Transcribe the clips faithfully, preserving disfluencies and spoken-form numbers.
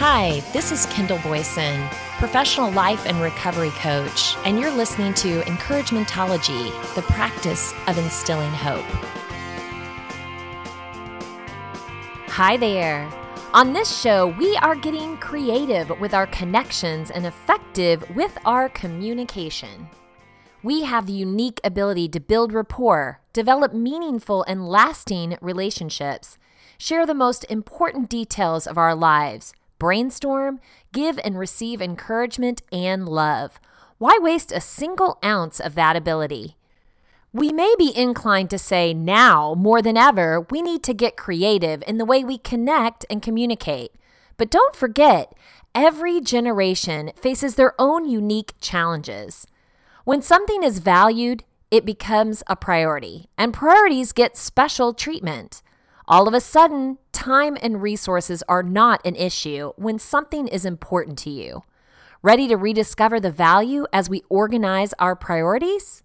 Hi, this is Kendall Boyson, professional life and recovery coach, and you're listening to Encouragementology, the practice of instilling hope. Hi there. On this show, we are getting creative with our connections and effective with our communication. We have the unique ability to build rapport, develop meaningful and lasting relationships, share the most important details of our lives, brainstorm, give and receive encouragement and love. Why waste a single ounce of that ability? We may be inclined to say now, more than ever, we need to get creative in the way we connect and communicate. But don't forget, every generation faces their own unique challenges. When something is valued, it becomes a priority, and priorities get special treatment. All of a sudden, time and resources are not an issue when something is important to you. Ready to rediscover the value as we organize our priorities?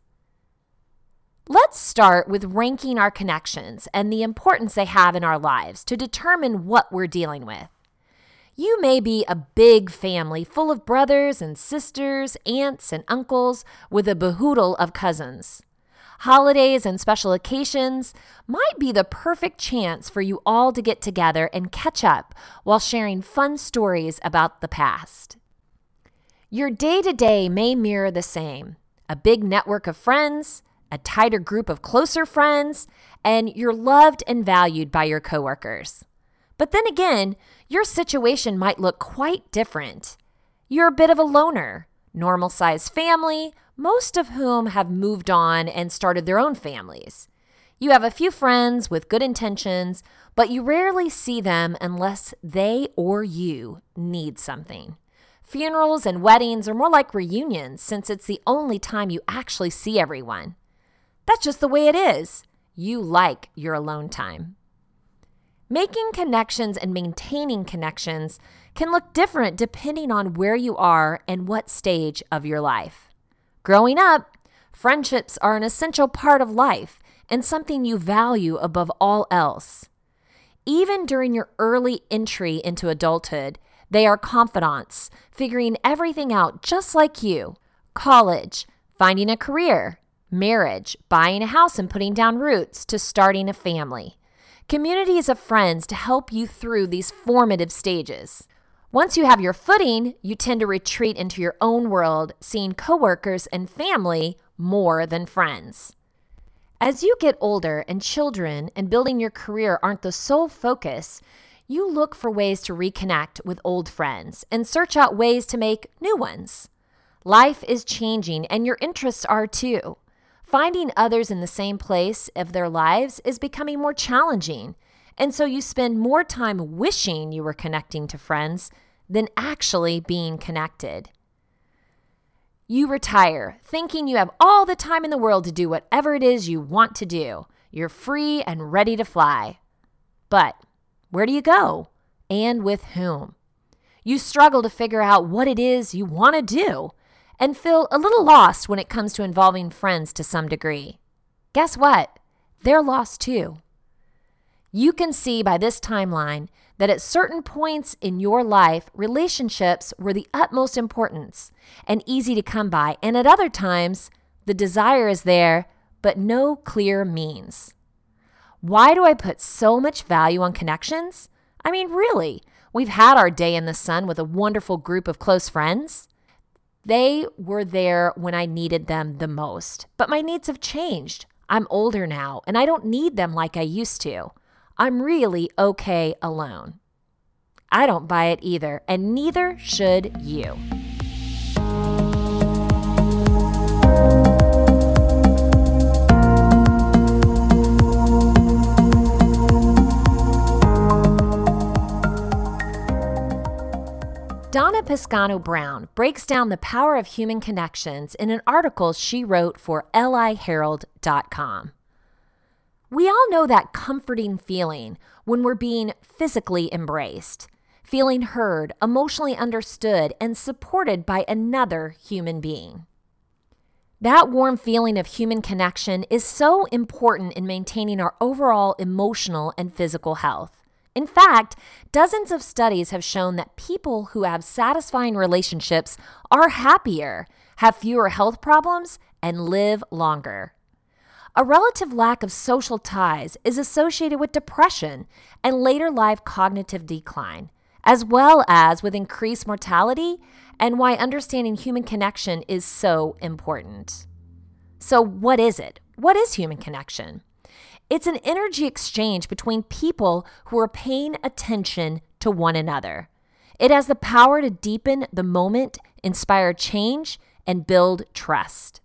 Let's start with ranking our connections and the importance they have in our lives to determine what we're dealing with. You may be a big family full of brothers and sisters, aunts and uncles with a behoodle of cousins. Holidays and special occasions might be the perfect chance for you all to get together and catch up while sharing fun stories about the past. Your day-to-day may mirror the same: a big network of friends, a tighter group of closer friends, and you're loved and valued by your coworkers. But then again, your situation might look quite different. You're a bit of a loner, normal-sized family, most of whom have moved on and started their own families. You have a few friends with good intentions, but you rarely see them unless they or you need something. Funerals and weddings are more like reunions since it's the only time you actually see everyone. That's just the way it is. You like your alone time. Making connections and maintaining connections can look different depending on where you are and what stage of your life. Growing up, friendships are an essential part of life and something you value above all else. Even during your early entry into adulthood, they are confidants, figuring everything out just like you. College, finding a career, marriage, buying a house and putting down roots, to starting a family. Communities of friends to help you through these formative stages. Once you have your footing, you tend to retreat into your own world, seeing coworkers and family more than friends. As you get older and children and building your career aren't the sole focus, you look for ways to reconnect with old friends and search out ways to make new ones. Life is changing and your interests are too. Finding others in the same place of their lives is becoming more challenging, and so you spend more time wishing you were connecting to friends than actually being connected. You retire, thinking you have all the time in the world to do whatever it is you want to do. You're free and ready to fly. But where do you go? And with whom? You struggle to figure out what it is you want to do and feel a little lost when it comes to involving friends to some degree. Guess what? They're lost too. You can see by this timeline that at certain points in your life, relationships were the utmost importance and easy to come by, and at other times, the desire is there, but no clear means. Why do I put so much value on connections? I mean, really, we've had our day in the sun with a wonderful group of close friends. They were there when I needed them the most, but my needs have changed. I'm older now, and I don't need them like I used to. I'm really okay alone. I don't buy it either, and neither should you. Donna Piscano-Brown breaks down the power of human connections in an article she wrote for L I Herald dot com. We all know that comforting feeling when we're being physically embraced, feeling heard, emotionally understood, and supported by another human being. That warm feeling of human connection is so important in maintaining our overall emotional and physical health. In fact, dozens of studies have shown that people who have satisfying relationships are happier, have fewer health problems, and live longer. A relative lack of social ties is associated with depression and later life cognitive decline, as well as with increased mortality, and why understanding human connection is so important. So what is it? What is human connection? It's an energy exchange between people who are paying attention to one another. It has the power to deepen the moment, inspire change, and build trust.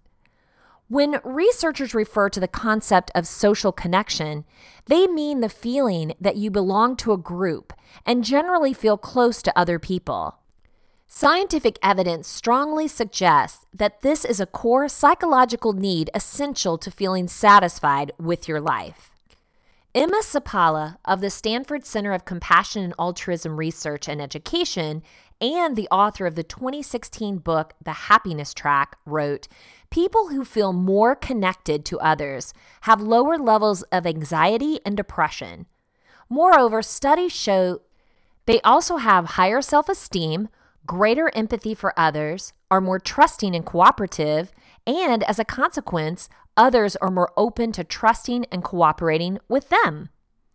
When researchers refer to the concept of social connection, they mean the feeling that you belong to a group and generally feel close to other people. Scientific evidence strongly suggests that this is a core psychological need essential to feeling satisfied with your life. Emma Seppala of the Stanford Center of Compassion and Altruism Research and Education and the author of the twenty sixteen book, The Happiness Track, wrote, "People who feel more connected to others have lower levels of anxiety and depression. Moreover, studies show they also have higher self-esteem, greater empathy for others, are more trusting and cooperative, and as a consequence, others are more open to trusting and cooperating with them."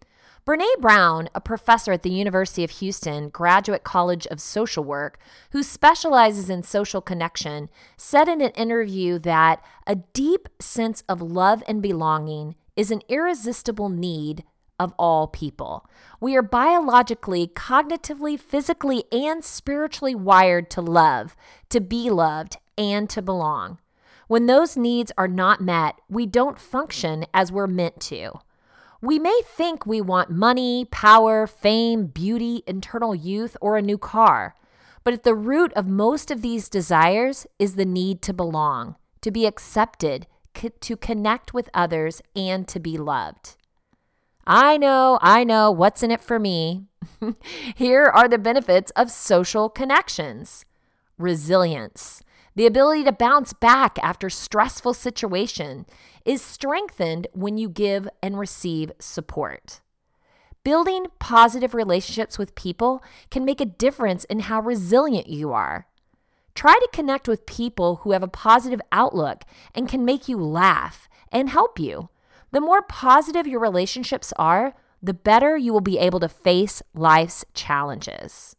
Brene Brown, a professor at the University of Houston Graduate College of Social Work, who specializes in social connection, said in an interview that a deep sense of love and belonging is an irresistible need of all people. We are biologically, cognitively, physically, and spiritually wired to love, to be loved, and to belong. When those needs are not met, we don't function as we're meant to. We may think we want money, power, fame, beauty, eternal youth, or a new car, but at the root of most of these desires is the need to belong, to be accepted, co- to connect with others, and to be loved. I know, I know, what's in it for me? Here are the benefits of social connections. Resilience. The ability to bounce back after stressful situation is strengthened when you give and receive support. Building positive relationships with people can make a difference in how resilient you are. Try to connect with people who have a positive outlook and can make you laugh and help you. The more positive your relationships are, the better you will be able to face life's challenges.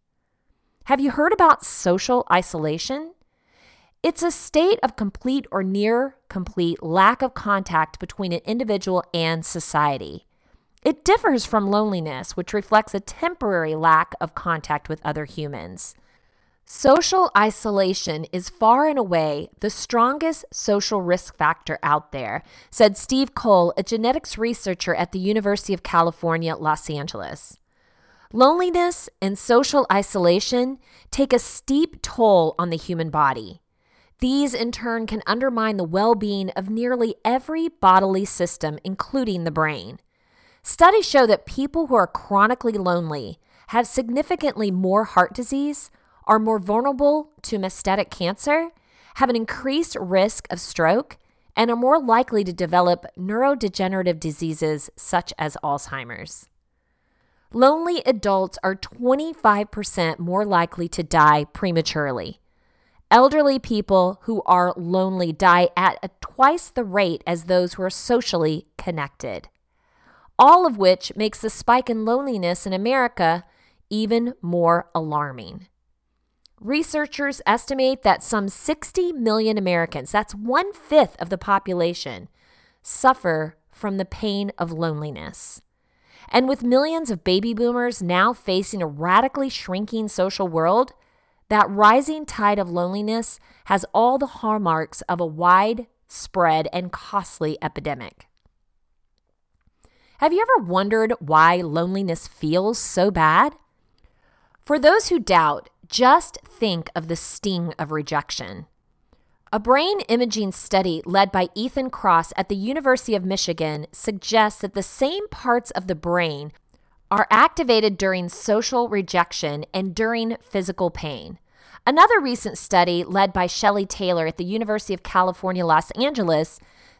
Have you heard about social isolation? It's a state of complete or near complete lack of contact between an individual and society. It differs from loneliness, which reflects a temporary lack of contact with other humans. Social isolation is far and away the strongest social risk factor out there, said Steve Cole, a genetics researcher at the University of California, Los Angeles. Loneliness and social isolation take a steep toll on the human body. These, in turn, can undermine the well-being of nearly every bodily system, including the brain. Studies show that people who are chronically lonely have significantly more heart disease, are more vulnerable to metastatic cancer, have an increased risk of stroke, and are more likely to develop neurodegenerative diseases such as Alzheimer's. Lonely adults are twenty-five percent more likely to die prematurely. Elderly people who are lonely die at a twice the rate as those who are socially connected. All of which makes the spike in loneliness in America even more alarming. Researchers estimate that some sixty million Americans, that's one-fifth of the population, suffer from the pain of loneliness. And with millions of baby boomers now facing a radically shrinking social world, that rising tide of loneliness has all the hallmarks of a widespread and costly epidemic. Have you ever wondered why loneliness feels so bad? For those who doubt, just think of the sting of rejection. A brain imaging study led by Ethan Kross at the University of Michigan suggests that the same parts of the brain are activated during social rejection and during physical pain. Another recent study led by Shelley Taylor at the University of California, Los Angeles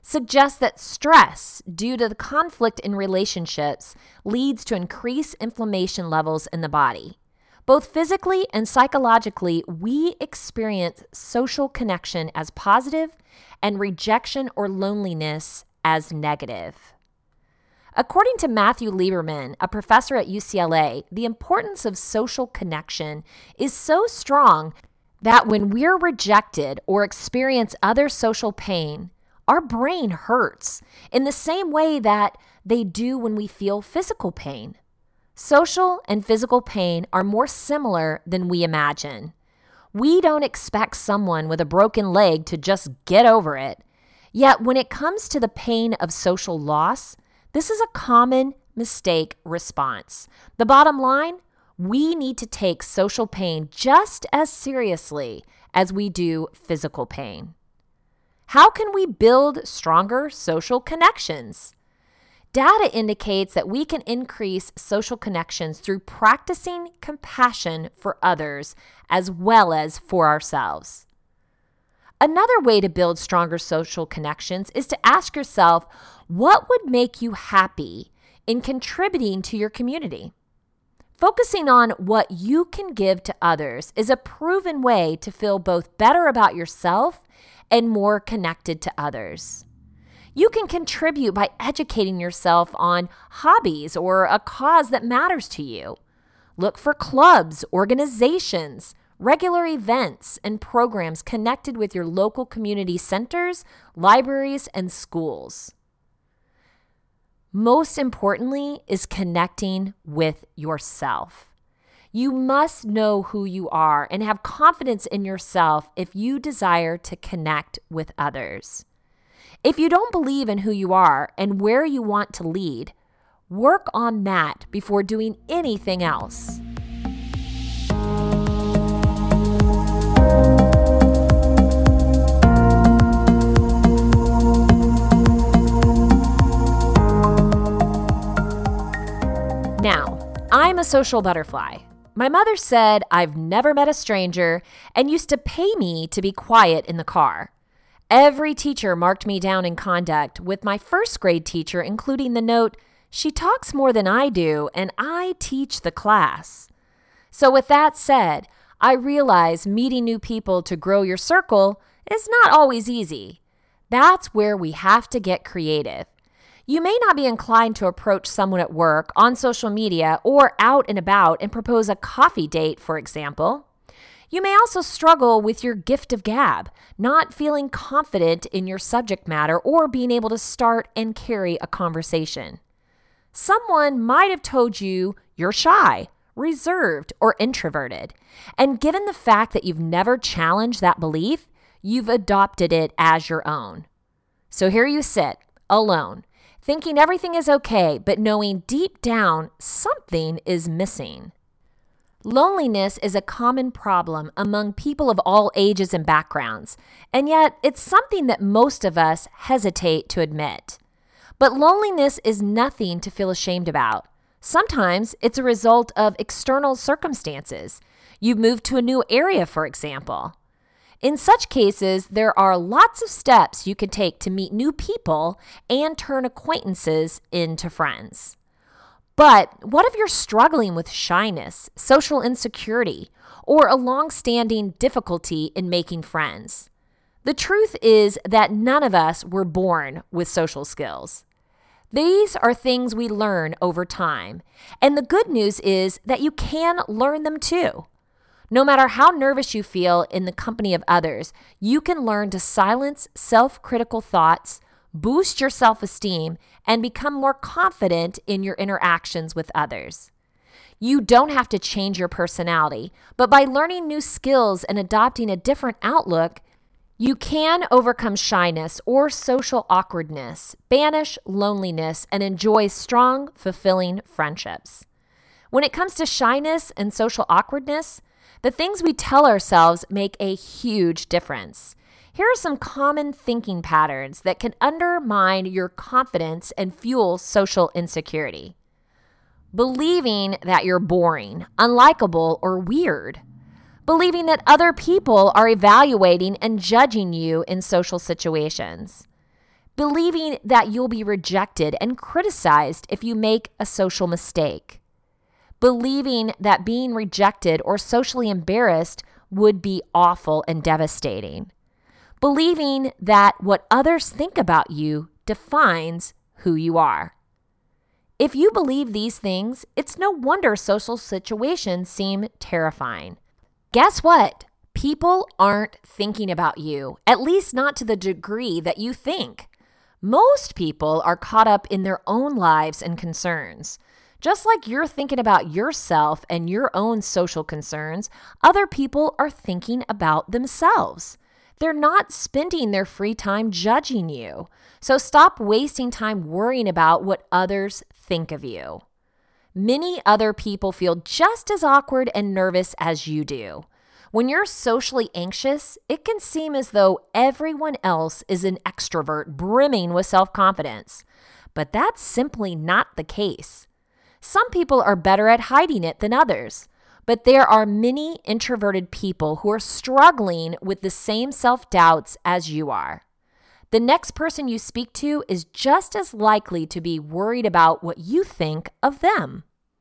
suggests that stress due to the conflict in relationships leads to increased inflammation levels in the body. Both physically and psychologically, we experience social connection as positive and rejection or loneliness as negative. According to Matthew Lieberman, a professor at U C L A, the importance of social connection is so strong that when we're rejected or experience other social pain, our brain hurts in the same way that they do when we feel physical pain. Social and physical pain are more similar than we imagine. We don't expect someone with a broken leg to just get over it. Yet when it comes to the pain of social loss, this is a common mistake response. The bottom line, we need to take social pain just as seriously as we do physical pain. How can we build stronger social connections? Data indicates that we can increase social connections through practicing compassion for others as well as for ourselves. Another way to build stronger social connections is to ask yourself, what would make you happy in contributing to your community? Focusing on what you can give to others is a proven way to feel both better about yourself and more connected to others. You can contribute by educating yourself on hobbies or a cause that matters to you. Look for clubs, organizations, regular events, and programs connected with your local community centers, libraries, and schools. Most importantly is connecting with yourself. You must know who you are and have confidence in yourself if you desire to connect with others. If you don't believe in who you are and where you want to lead, work on that before doing anything else. Now, I'm a social butterfly. My mother said I've never met a stranger and used to pay me to be quiet in the car. Every teacher marked me down in conduct, with my first grade teacher including the note, "She talks more than I do, and I teach the class." So with that said, I realize meeting new people to grow your circle is not always easy. That's where we have to get creative. You may not be inclined to approach someone at work, on social media, or out and about and propose a coffee date, for example. You may also struggle with your gift of gab, not feeling confident in your subject matter or being able to start and carry a conversation. Someone might have told you you're shy, reserved, or introverted. And given the fact that you've never challenged that belief, you've adopted it as your own. So here you sit, alone, thinking everything is okay, but knowing deep down something is missing. Loneliness is a common problem among people of all ages and backgrounds, and yet it's something that most of us hesitate to admit. But loneliness is nothing to feel ashamed about. Sometimes it's a result of external circumstances. You've moved to a new area, for example. In such cases, there are lots of steps you can take to meet new people and turn acquaintances into friends. But what if you're struggling with shyness, social insecurity, or a long-standing difficulty in making friends? The truth is that none of us were born with social skills. These are things we learn over time, and the good news is that you can learn them too. No matter how nervous you feel in the company of others, you can learn to silence self-critical thoughts, boost your self-esteem, and become more confident in your interactions with others. You don't have to change your personality, but by learning new skills and adopting a different outlook, you can overcome shyness or social awkwardness, banish loneliness, and enjoy strong, fulfilling friendships. When it comes to shyness and social awkwardness, the things we tell ourselves make a huge difference. Here are some common thinking patterns that can undermine your confidence and fuel social insecurity. Believing that you're boring, unlikable, or weird. Believing that other people are evaluating and judging you in social situations. believing that you'll be rejected and criticized if you make a social mistake, believing that being rejected or socially embarrassed would be awful and devastating, believing that what others think about you defines who you are. If you believe these things, it's no wonder social situations seem terrifying. Guess what? People aren't thinking about you, at least not to the degree that you think. Most people are caught up in their own lives and concerns. Just like you're thinking about yourself and your own social concerns, other people are thinking about themselves. They're not spending their free time judging you. So stop wasting time worrying about what others think of you. Many other people feel just as awkward and nervous as you do. When you're socially anxious, it can seem as though everyone else is an extrovert brimming with self-confidence. But that's simply not the case. Some people are better at hiding it than others. But there are many introverted people who are struggling with the same self-doubts as you are. The next person you speak to is just as likely to be worried about what you think of them.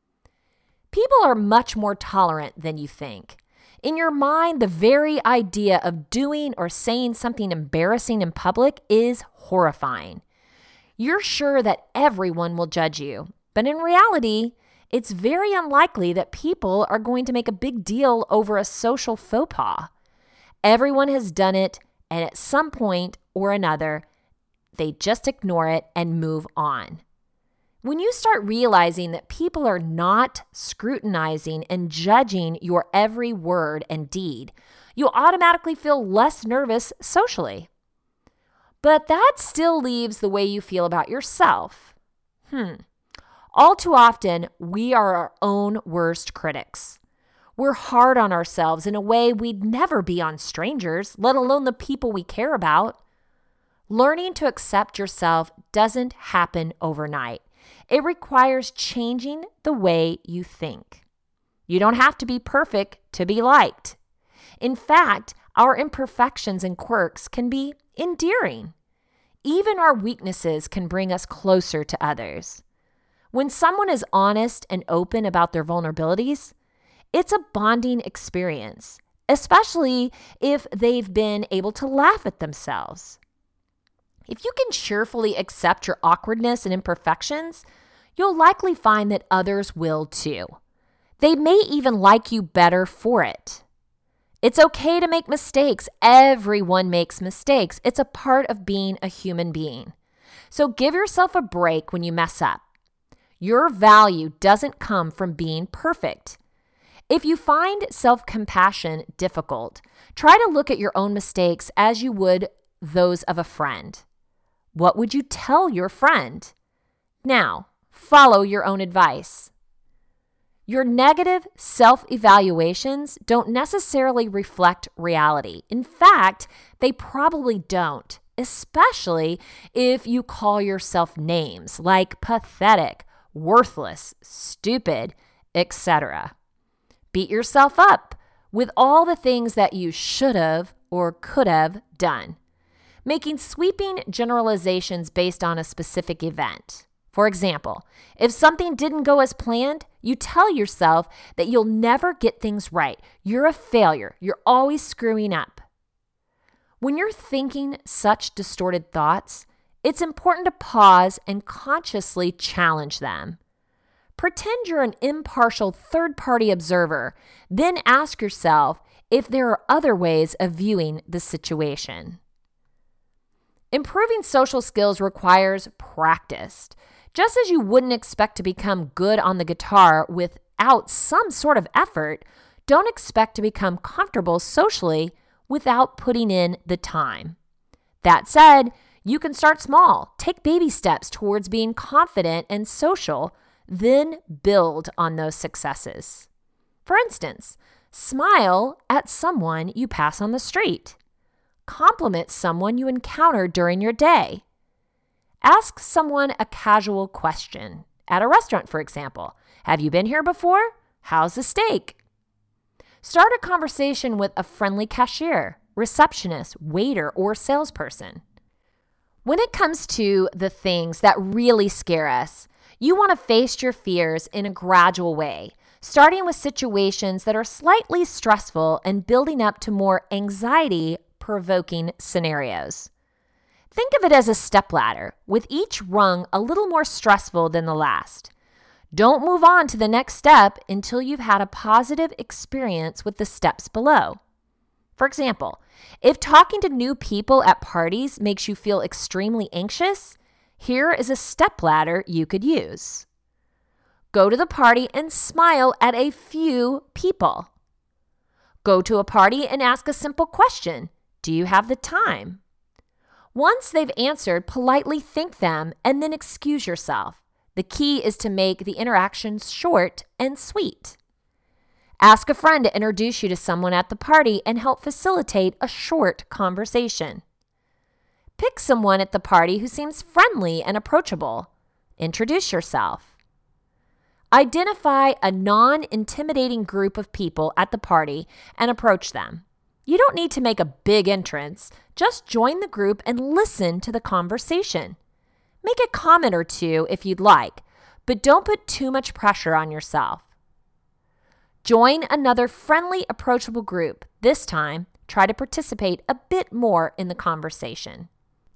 People are much more tolerant than you think. In your mind, the very idea of doing or saying something embarrassing in public is horrifying. You're sure that everyone will judge you, but in reality, it's very unlikely that people are going to make a big deal over a social faux pas. Everyone has done it, and at some point or another, they just ignore it and move on. When you start realizing that people are not scrutinizing and judging your every word and deed, you'll automatically feel less nervous socially. But that still leaves the way you feel about yourself. Hmm. All too often, we are our own worst critics. We're hard on ourselves in a way we'd never be on strangers, let alone the people we care about. Learning to accept yourself doesn't happen overnight. It requires changing the way you think. You don't have to be perfect to be liked. In fact, our imperfections and quirks can be endearing. Even our weaknesses can bring us closer to others. When someone is honest and open about their vulnerabilities, it's a bonding experience, especially if they've been able to laugh at themselves. If you can cheerfully accept your awkwardness and imperfections, you'll likely find that others will too. They may even like you better for it. It's okay to make mistakes. Everyone makes mistakes. It's a part of being a human being. So give yourself a break when you mess up. Your value doesn't come from being perfect. If you find self-compassion difficult, try to look at your own mistakes as you would those of a friend. What would you tell your friend? Now, follow your own advice. Your negative self-evaluations don't necessarily reflect reality. In fact, they probably don't, especially if you call yourself names like pathetic, worthless, stupid, et cetera. Beat yourself up with all the things that you should have or could have done, making sweeping generalizations based on a specific event. For example, if something didn't go as planned, you tell yourself that you'll never get things right. You're a failure. You're always screwing up. When you're thinking such distorted thoughts, it's important to pause and consciously challenge them. Pretend you're an impartial third-party observer, then ask yourself if there are other ways of viewing the situation. Improving social skills requires practice. Just as you wouldn't expect to become good on the guitar without some sort of effort, don't expect to become comfortable socially without putting in the time. That said, you can start small, take baby steps towards being confident and social, then build on those successes. For instance, smile at someone you pass on the street. Compliment someone you encounter during your day. Ask someone a casual question. At a restaurant, for example. Have you been here before? How's the steak? Start a conversation with a friendly cashier, receptionist, waiter, or salesperson. When it comes to the things that really scare us, you want to face your fears in a gradual way, starting with situations that are slightly stressful and building up to more anxiety-provoking scenarios. Think of it as a stepladder, with each rung a little more stressful than the last. Don't move on to the next step until you've had a positive experience with the steps below. For example, if talking to new people at parties makes you feel extremely anxious, here is a stepladder you could use. Go to the party and smile at a few people. Go to a party and ask a simple question. Do you have the time? Once they've answered, politely thank them and then excuse yourself. The key is to make the interactions short and sweet. Ask a friend to introduce you to someone at the party and help facilitate a short conversation. Pick someone at the party who seems friendly and approachable. Introduce yourself. Identify a non-intimidating group of people at the party and approach them. You don't need to make a big entrance. Just join the group and listen to the conversation. Make a comment or two if you'd like, but don't put too much pressure on yourself. Join another friendly, approachable group. This time, try to participate a bit more in the conversation.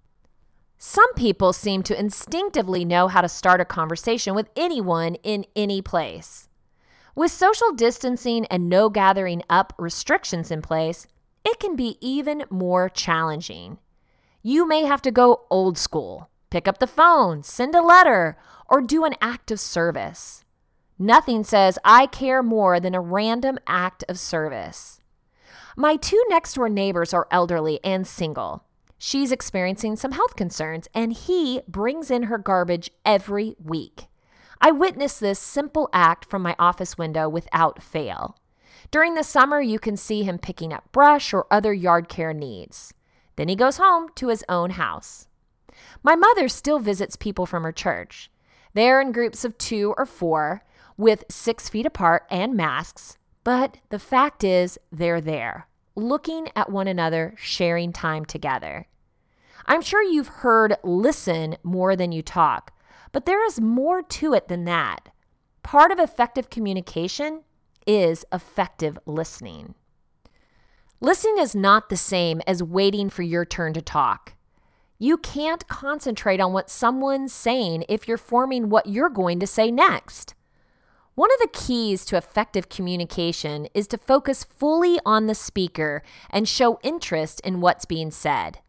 Some people seem to instinctively know how to start a conversation with anyone in any place. With social distancing and no gathering up restrictions in place, it can be even more challenging. You may have to go old school, pick up the phone, send a letter, or do an act of service. Nothing says I care more than a random act of service. My two next-door neighbors are elderly and single. She's experiencing some health concerns, and he brings in her garbage every week. I witness this simple act from my office window without fail. During the summer, you can see him picking up brush or other yard care needs. Then he goes home to his own house. My mother still visits people from her church. They're in groups of two or four, with six feet apart and masks, but the fact is they're there, looking at one another, sharing time together. I'm sure you've heard listen more than you talk, but there is more to it than that. Part of effective communication is effective listening. Listening is not the same as waiting for your turn to talk. You can't concentrate on what someone's saying if you're forming what you're going to say next. One of the keys to effective communication is to focus fully on the speaker and show interest in what's being said.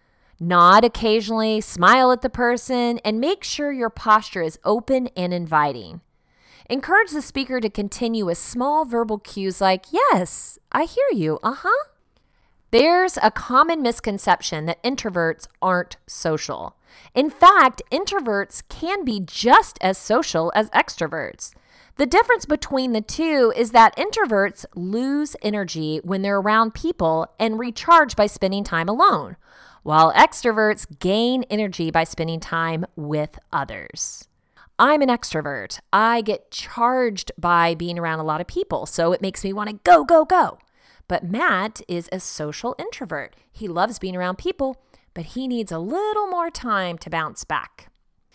Nod occasionally, smile at the person, and make sure your posture is open and inviting. Encourage the speaker to continue with small verbal cues like, yes, I hear you, uh-huh. There's a common misconception that introverts aren't social. In fact, introverts can be just as social as extroverts. The difference between the two is that introverts lose energy when they're around people and recharge by spending time alone, while extroverts gain energy by spending time with others. I'm an extrovert. I get charged by being around a lot of people, so it makes me want to go, go, go. But Matt is a social introvert. He loves being around people, but he needs a little more time to bounce back.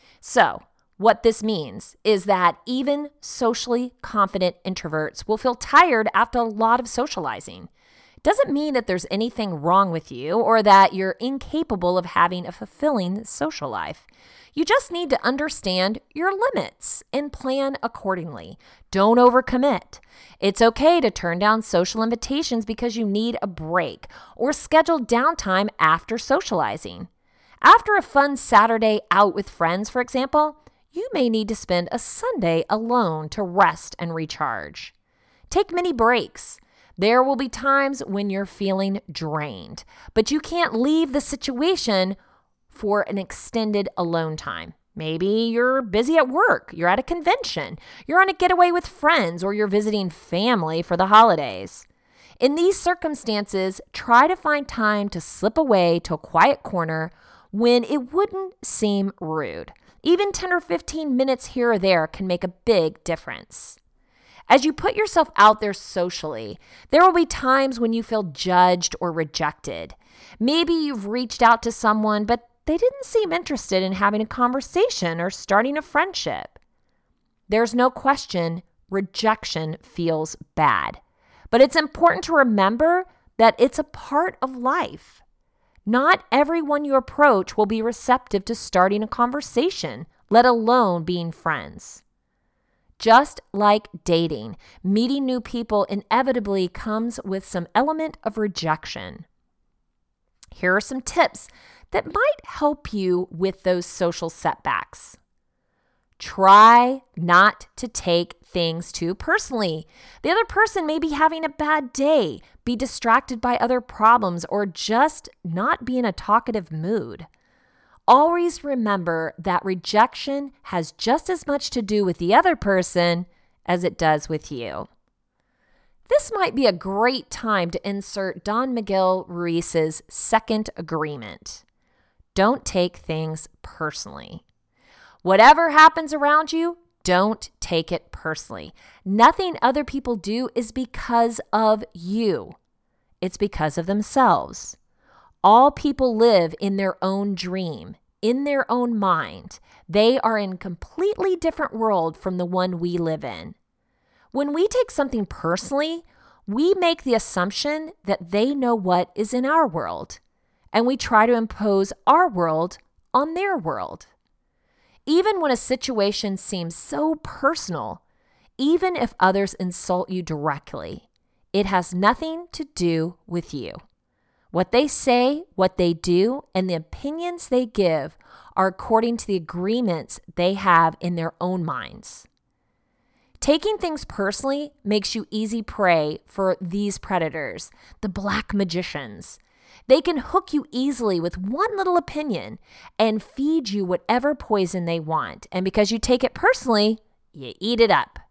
So, what this means is that even socially confident introverts will feel tired after a lot of socializing. It doesn't mean that there's anything wrong with you or that you're incapable of having a fulfilling social life. You just need to understand your limits and plan accordingly. Don't overcommit. It's okay to turn down social invitations because you need a break or schedule downtime after socializing. After a fun Saturday out with friends, for example, you may need to spend a Sunday alone to rest and recharge. Take mini breaks. There will be times when you're feeling drained, but you can't leave the situation for an extended alone time. Maybe you're busy at work, you're at a convention, you're on a getaway with friends, or you're visiting family for the holidays. In these circumstances, try to find time to slip away to a quiet corner when it wouldn't seem rude. Even ten or fifteen minutes here or there can make a big difference. As you put yourself out there socially, there will be times when you feel judged or rejected. Maybe you've reached out to someone, but they didn't seem interested in having a conversation or starting a friendship. There's no question rejection feels bad, but it's important to remember that it's a part of life. Not everyone you approach will be receptive to starting a conversation, let alone being friends. Just like dating, meeting new people inevitably comes with some element of rejection. Here are some tips that might help you with those social setbacks. Try not to take things too personally. The other person may be having a bad day, be distracted by other problems, or just not be in a talkative mood. Always remember that rejection has just as much to do with the other person as it does with you. This might be a great time to insert Don Miguel Ruiz's second agreement. Don't take things personally. Whatever happens around you, don't take it personally. Nothing other people do is because of you. It's because of themselves. All people live in their own dream, in their own mind. They are in a completely different world from the one we live in. When we take something personally, we make the assumption that they know what is in our world, and we try to impose our world on their world. Even when a situation seems so personal, even if others insult you directly, it has nothing to do with you. What they say, what they do, and the opinions they give are according to the agreements they have in their own minds. Taking things personally makes you easy prey for these predators, the black magicians. They can hook you easily with one little opinion and feed you whatever poison they want. And because you take it personally, you eat it up.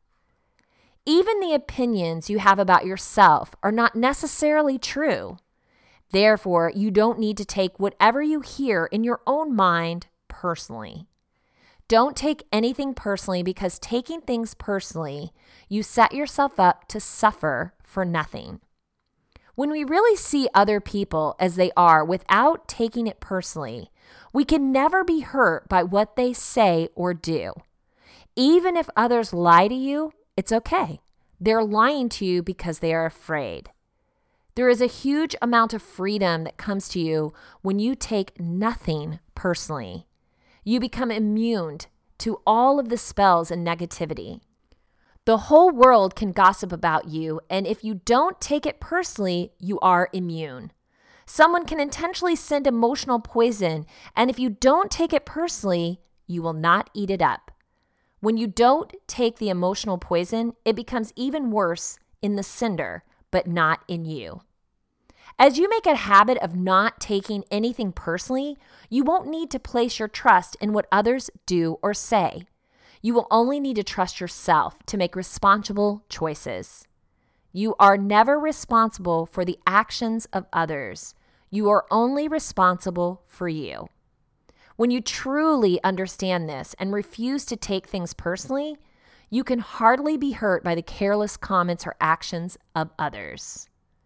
Even the opinions you have about yourself are not necessarily true. Therefore, you don't need to take whatever you hear in your own mind personally. Don't take anything personally, because taking things personally, you set yourself up to suffer for nothing. When we really see other people as they are without taking it personally, we can never be hurt by what they say or do. Even if others lie to you, it's okay. They're lying to you because they are afraid. There is a huge amount of freedom that comes to you when you take nothing personally. You become immune to all of the spells and negativity. The whole world can gossip about you, and if you don't take it personally, you are immune. Someone can intentionally send emotional poison, and if you don't take it personally, you will not eat it up. When you don't take the emotional poison, it becomes even worse in the sender, but not in you. As you make a habit of not taking anything personally, you won't need to place your trust in what others do or say. You will only need to trust yourself to make responsible choices. You are never responsible for the actions of others. You are only responsible for you. When you truly understand this and refuse to take things personally, you can hardly be hurt by the careless comments or actions of others.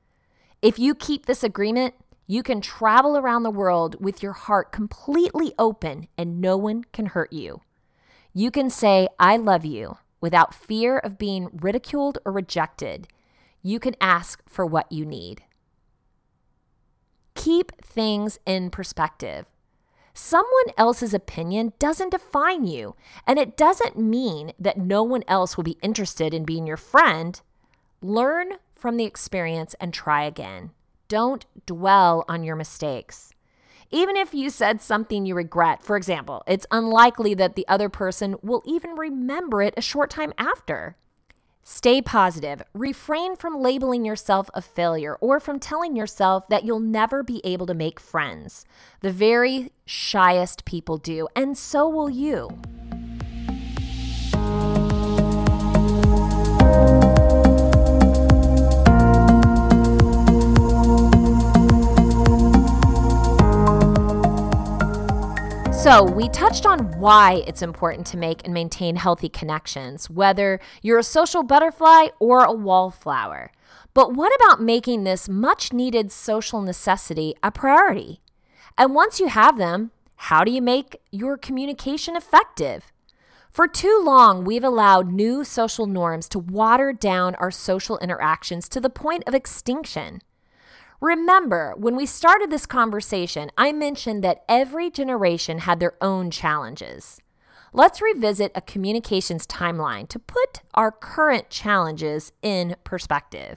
If you keep this agreement, you can travel around the world with your heart completely open and no one can hurt you. You can say, "I love you," without fear of being ridiculed or rejected. You can ask for what you need. Keep things in perspective. Someone else's opinion doesn't define you, and it doesn't mean that no one else will be interested in being your friend. Learn from the experience and try again. Don't dwell on your mistakes. Even if you said something you regret, for example, it's unlikely that the other person will even remember it a short time after. Stay positive. Refrain from labeling yourself a failure or from telling yourself that you'll never be able to make friends. The very shyest people do, and so will you. So we touched on why it's important to make and maintain healthy connections, whether you're a social butterfly or a wallflower. But what about making this much needed social necessity a priority? And once you have them, How do you make your communication effective? For too long, we've allowed new social norms to water down our social interactions to the point of extinction. Remember, when we started this conversation, I mentioned that every generation had their own challenges. Let's revisit a communications timeline to put our current challenges in perspective.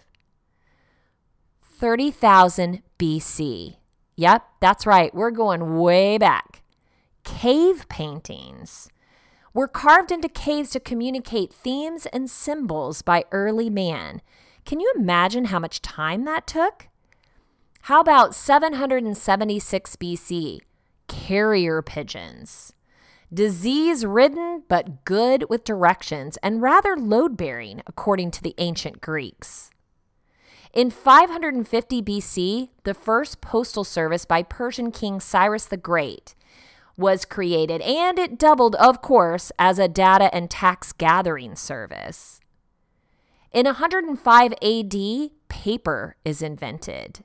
thirty thousand B C. Yep, that's right. We're going way back. Cave paintings were carved into caves to communicate themes and symbols by early man. Can you imagine how much time that took? How about seven hundred seventy-six B C? Carrier pigeons. Disease-ridden but good with directions and rather load-bearing, according to the ancient Greeks. In five hundred fifty B C, the first postal service by Persian King Cyrus the Great was created, and it doubled, of course, as a data and tax gathering service. In one hundred five A D, paper is invented.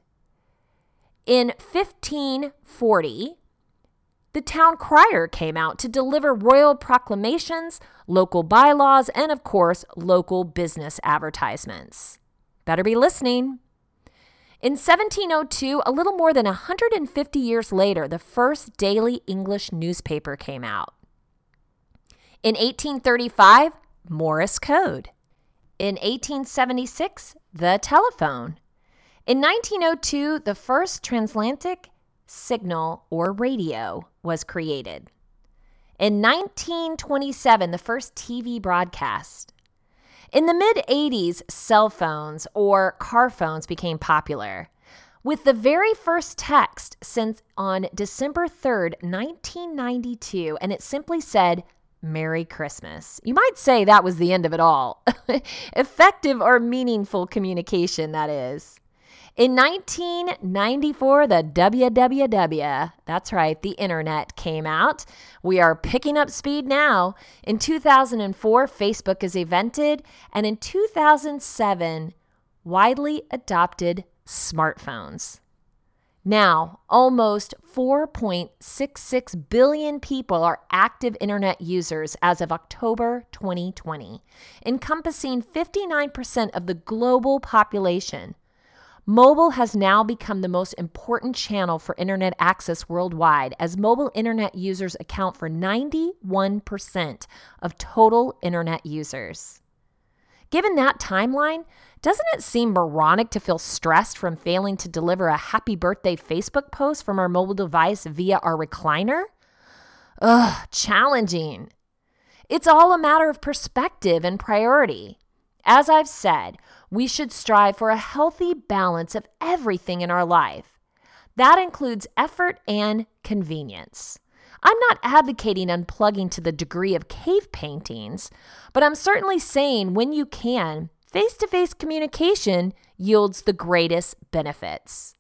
In fifteen forty, the town crier came out to deliver royal proclamations, local bylaws, and of course, local business advertisements. Better be listening. In seventeen oh two, a little more than one hundred fifty years later, the first daily English newspaper came out. In eighteen thirty-five, Morse code. In eighteen seventy-six, the telephone. In nineteen oh two, the first transatlantic signal or radio was created. In nineteen twenty-seven, the first T V broadcast. In the mid-eighties, cell phones or car phones became popular, with the very first text sent on December third, nineteen ninety-two, and it simply said, "Merry Christmas." You might say that was the end of it all. Effective or meaningful communication, that is. In nineteen ninety-four, the W W W, that's right, the internet came out. We are picking up speed now. In two thousand four, Facebook is invented. And in two thousand seven, widely adopted smartphones. Now, almost four point six six billion people are active internet users as of October twenty twenty, encompassing fifty-nine percent of the global population. Mobile has now become the most important channel for internet access worldwide, as mobile internet users account for ninety-one percent of total internet users. Given that timeline, doesn't it seem moronic to feel stressed from failing to deliver a happy birthday Facebook post from our mobile device via our recliner? Ugh, challenging. It's all a matter of perspective and priority. As I've said, we should strive for a healthy balance of everything in our life. That includes effort and convenience. I'm not advocating unplugging to the degree of cave paintings, but I'm certainly saying when you can, face-to-face communication yields the greatest benefits.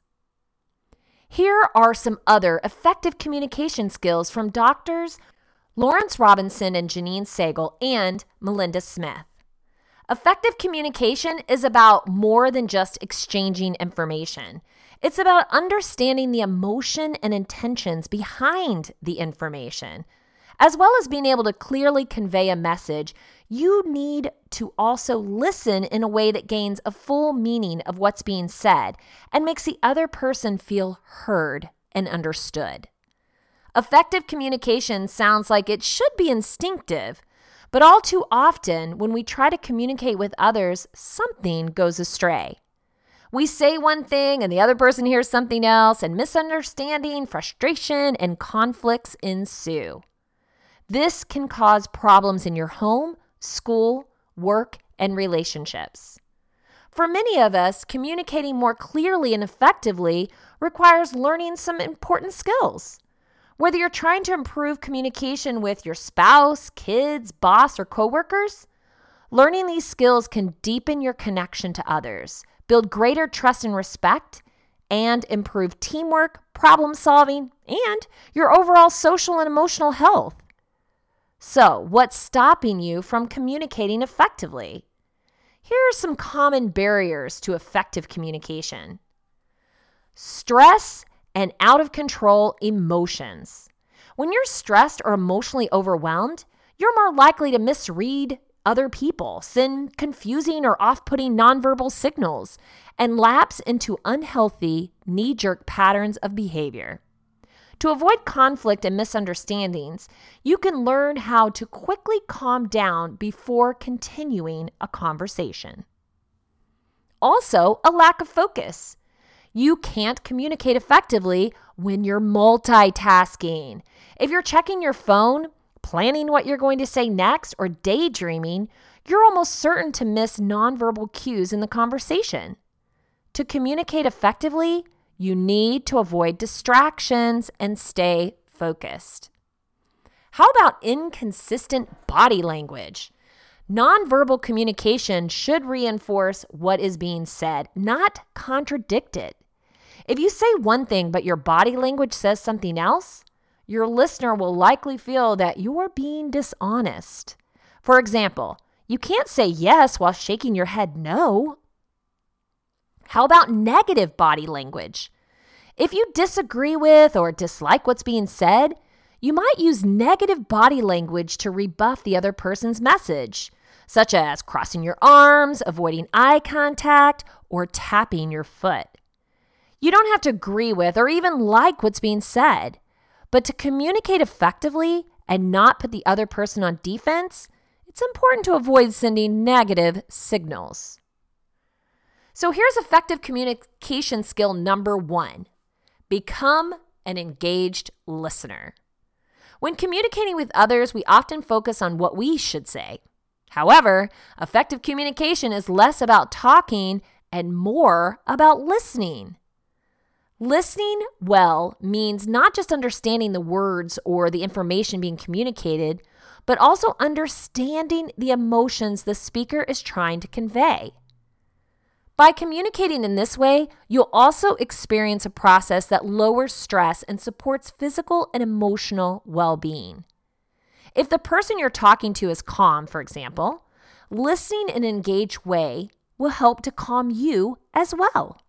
Here are some other effective communication skills from doctors Lawrence Robinson and Janine Sagal and Melinda Smith. Effective communication is about more than just exchanging information. It's about understanding the emotion and intentions behind the information. As well as being able to clearly convey a message, you need to also listen in a way that gains a full meaning of what's being said and makes the other person feel heard and understood. Effective communication sounds like it should be instinctive, but all too often, when we try to communicate with others, something goes astray. We say one thing and the other person hears something else, and misunderstanding, frustration, and conflicts ensue. This can cause problems in your home, school, work, and relationships. For many of us, communicating more clearly and effectively requires learning some important skills. Whether you're trying to improve communication with your spouse, kids, boss, or coworkers, learning these skills can deepen your connection to others, build greater trust and respect, and improve teamwork, problem solving, and your overall social and emotional health. So, what's stopping you from communicating effectively? Here are some common barriers to effective communication. Stress and out of control emotions. When you're stressed or emotionally overwhelmed, you're more likely to misread other people, send confusing or off-putting nonverbal signals, and lapse into unhealthy, knee-jerk patterns of behavior. To avoid conflict and misunderstandings, you can learn how to quickly calm down before continuing a conversation. Also, a lack of focus. You can't communicate effectively when you're multitasking. If you're checking your phone, planning what you're going to say next, or daydreaming, you're almost certain to miss nonverbal cues in the conversation. To communicate effectively, you need to avoid distractions and stay focused. How about inconsistent body language? Nonverbal communication should reinforce what is being said, not contradict it. If you say one thing but your body language says something else, your listener will likely feel that you're being dishonest. For example, you can't say yes while shaking your head no. How about negative body language? If you disagree with or dislike what's being said, you might use negative body language to rebuff the other person's message, such as crossing your arms, avoiding eye contact, or tapping your foot. You don't have to agree with or even like what's being said, but to communicate effectively and not put the other person on defense, it's important to avoid sending negative signals. So here's effective communication skill number one. Become an engaged listener. When communicating with others, we often focus on what we should say. However, effective communication is less about talking and more about listening. Listening well means not just understanding the words or the information being communicated, but also understanding the emotions the speaker is trying to convey. By communicating in this way, you'll also experience a process that lowers stress and supports physical and emotional well-being. If the person you're talking to is calm, for example, listening in an engaged way will help to calm you as well.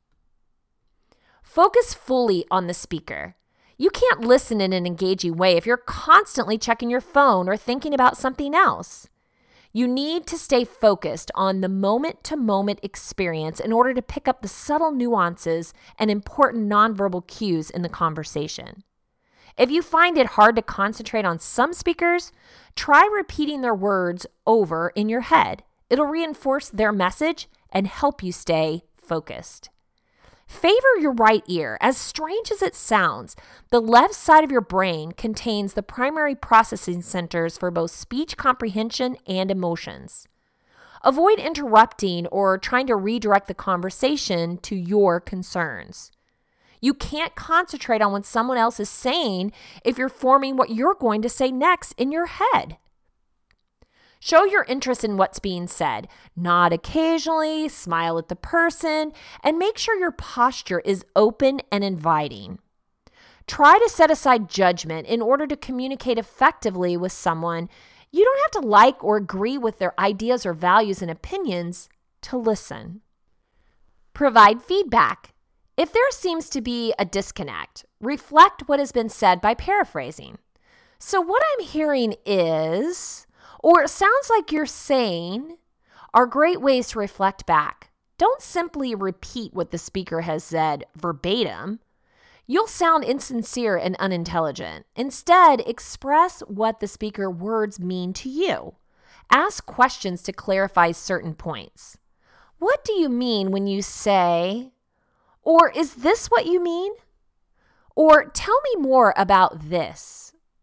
Focus fully on the speaker. You can't listen in an engaging way if you're constantly checking your phone or thinking about something else. You need to stay focused on the moment-to-moment experience in order to pick up the subtle nuances and important nonverbal cues in the conversation. If you find it hard to concentrate on some speakers, try repeating their words over in your head. It'll reinforce their message and help you stay focused. Favor your right ear. As strange as it sounds, the left side of your brain contains the primary processing centers for both speech comprehension and emotions. Avoid interrupting or trying to redirect the conversation to your concerns. You can't concentrate on what someone else is saying if you're forming what you're going to say next in your head. Show your interest in what's being said. Nod occasionally, smile at the person, and make sure your posture is open and inviting. Try to set aside judgment in order to communicate effectively with someone. You don't have to like or agree with their ideas or values and opinions to listen. Provide feedback. If there seems to be a disconnect, reflect what has been said by paraphrasing. So what I'm hearing is, or it sounds like you're saying, are great ways to reflect back. Don't simply repeat what the speaker has said verbatim. You'll sound insincere and unintelligent. Instead, express what the speaker words mean to you. Ask questions to clarify certain points. What do you mean when you say, or is this what you mean? Or tell me more about this.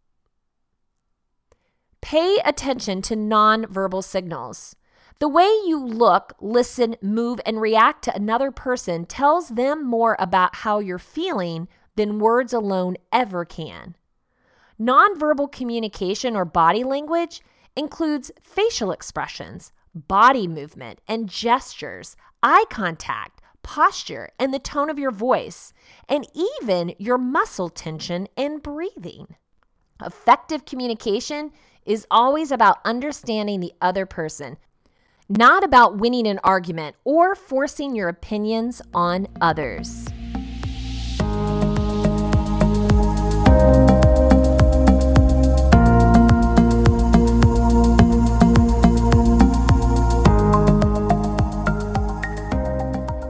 Pay attention to nonverbal signals. The way you look, listen, move, and react to another person tells them more about how you're feeling than words alone ever can. Nonverbal communication or body language includes facial expressions, body movement, and gestures, eye contact, posture, and the tone of your voice, and even your muscle tension and breathing. Effective communication is always about understanding the other person, not about winning an argument or forcing your opinions on others.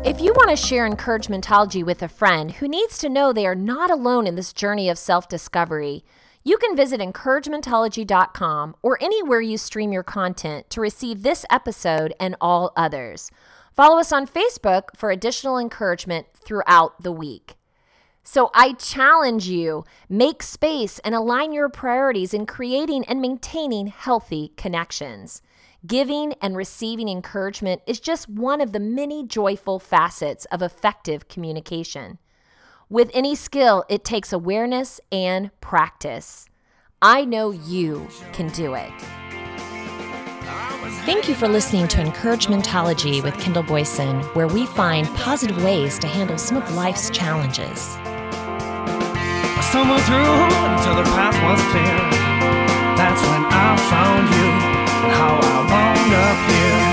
If you want to share Encouragementology with a friend who needs to know they are not alone in this journey of self-discovery, you can visit encouragementology dot com or anywhere you stream your content to receive this episode and all others. Follow us on Facebook for additional encouragement throughout the week. So I challenge you, make space and align your priorities in creating and maintaining healthy connections. Giving and receiving encouragement is just one of the many joyful facets of effective communication. With any skill, it takes awareness and practice. I know you can do it. Thank you for listening to Encouragementology with Kendall Boyson, where we find positive ways to handle some of life's challenges. I stumbled through until the path was clear. That's when I found you and how I wound up here.